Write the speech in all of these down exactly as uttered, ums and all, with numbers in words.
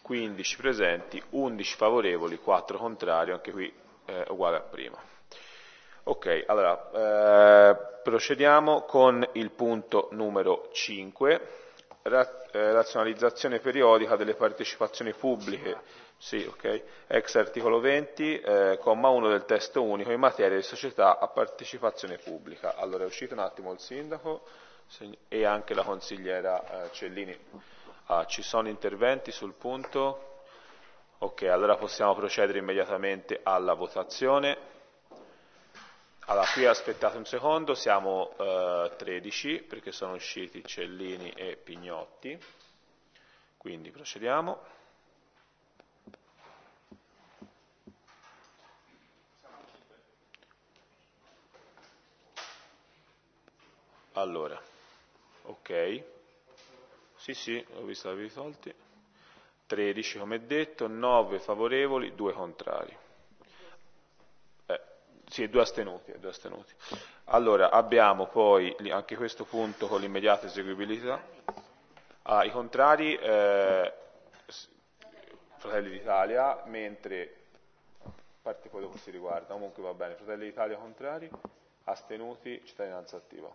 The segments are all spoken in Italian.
quindici presenti, undici favorevoli, quattro contrari, anche qui è uguale a prima. Ok, allora eh, procediamo con il punto numero cinque, ra eh, razionalizzazione periodica delle partecipazioni pubbliche, sì, ok, ex articolo venti, eh, comma uno del testo unico in materia di società a partecipazione pubblica. Allora è uscito un attimo il sindaco e anche la consigliera eh, Cellini. Ah, ci sono interventi sul punto? Ok, allora possiamo procedere immediatamente alla votazione. Allora, qui aspettate un secondo, siamo eh, tredici perché sono usciti Cellini e Pignotti, quindi procediamo. Allora, ok, sì sì, ho visto che avevi tolti, tredici come detto, nove favorevoli, due contrari. Eh, sì, due astenuti, due astenuti. Allora, abbiamo poi anche questo punto con l'immediata eseguibilità. Ah, i contrari, eh, Fratelli d'Italia, mentre, a parte poi dopo si riguarda, comunque va bene, Fratelli d'Italia contrari, astenuti, cittadinanza attiva.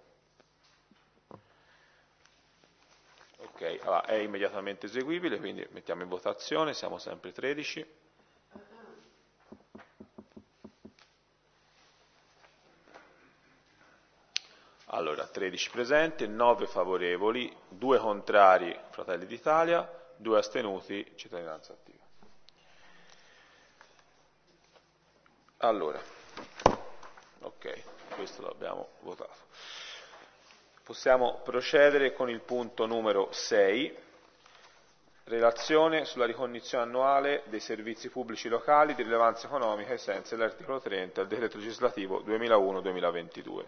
Ok, allora è immediatamente eseguibile, quindi mettiamo in votazione, siamo sempre tredici. Allora, tredici presenti, nove favorevoli, due contrari, Fratelli d'Italia, due astenuti, cittadinanza attiva. Allora, ok, questo l'abbiamo votato. Possiamo procedere con il punto numero sei, relazione sulla ricognizione annuale dei servizi pubblici locali di rilevanza economica ai sensi dell'articolo trenta del decreto legislativo duemilauno duemilaventidue.